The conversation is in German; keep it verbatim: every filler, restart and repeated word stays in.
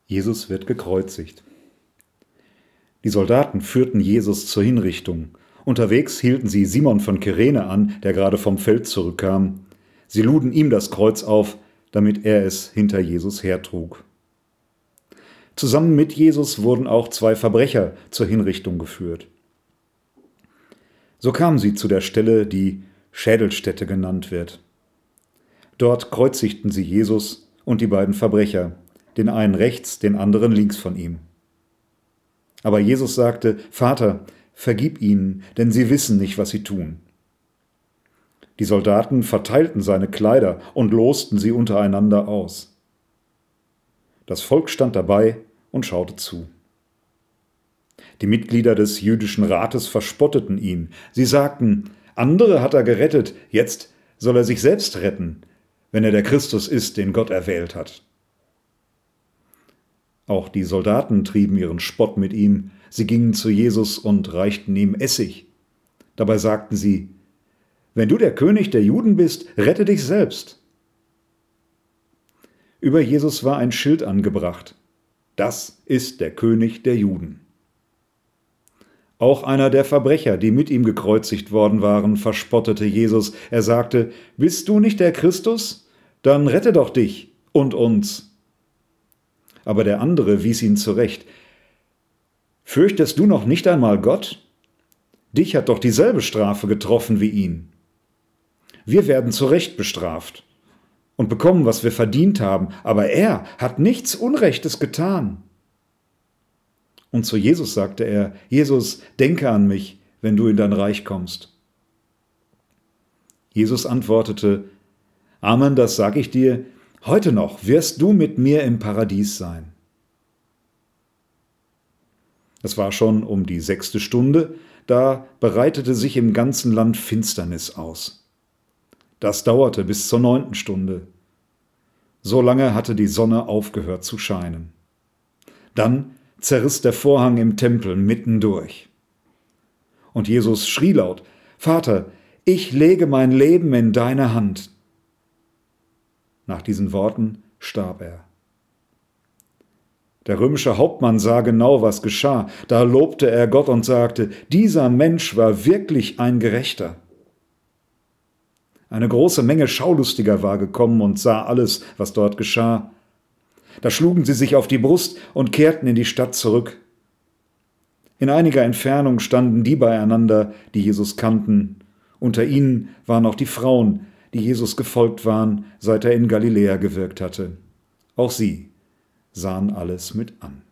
Jesus wird gekreuzigt. Die Soldaten führten Jesus zur Hinrichtung. Unterwegs hielten sie Simon von Kyrene an, der gerade vom Feld zurückkam. Sie luden ihm das Kreuz auf, damit er es hinter Jesus hertrug. Zusammen mit Jesus wurden auch zwei Verbrecher zur Hinrichtung geführt. So kamen sie zu der Stelle, die Schädelstätte genannt wird. Dort kreuzigten sie Jesus und die beiden Verbrecher, den einen rechts, den anderen links von ihm. Aber Jesus sagte: Vater, vergib ihnen, denn sie wissen nicht, was sie tun. Die Soldaten verteilten seine Kleider und losten sie untereinander aus. Das Volk stand dabei und schaute zu. Die Mitglieder des jüdischen Rates verspotteten ihn. Sie sagten: Andere hat er gerettet, jetzt soll er sich selbst retten, wenn er der Christus ist, den Gott erwählt hat. Auch die Soldaten trieben ihren Spott mit ihm. Sie gingen zu Jesus und reichten ihm Essig. Dabei sagten sie: Wenn du der König der Juden bist, rette dich selbst. Über Jesus war ein Schild angebracht: Das ist der König der Juden. Auch einer der Verbrecher, die mit ihm gekreuzigt worden waren, verspottete Jesus. Er sagte: Bist du nicht der Christus? Dann rette doch dich und uns. Aber der andere wies ihn zurecht: Fürchtest du noch nicht einmal Gott? Dich hat doch dieselbe Strafe getroffen wie ihn. Wir werden zu Recht bestraft und bekommen, was wir verdient haben, aber er hat nichts Unrechtes getan. Und zu Jesus sagte er: Jesus, denke an mich, wenn du in dein Reich kommst. Jesus antwortete: Amen, das sage ich dir, heute noch wirst du mit mir im Paradies sein. Es war schon um die sechste Stunde, da bereitete sich im ganzen Land Finsternis aus. Das dauerte bis zur neunten Stunde. So lange hatte die Sonne aufgehört zu scheinen. Dann zerriss der Vorhang im Tempel mitten durch. Und Jesus schrie laut: Vater, ich lege mein Leben in deine Hand. Nach diesen Worten starb er. Der römische Hauptmann sah genau, was geschah. Da lobte er Gott und sagte: Dieser Mensch war wirklich ein Gerechter. Eine große Menge Schaulustiger war gekommen und sah alles, was dort geschah. Da schlugen sie sich auf die Brust und kehrten in die Stadt zurück. In einiger Entfernung standen die beieinander, die Jesus kannten. Unter ihnen waren auch die Frauen, die Jesus gefolgt waren, seit er in Galiläa gewirkt hatte. Auch sie sahen alles mit an.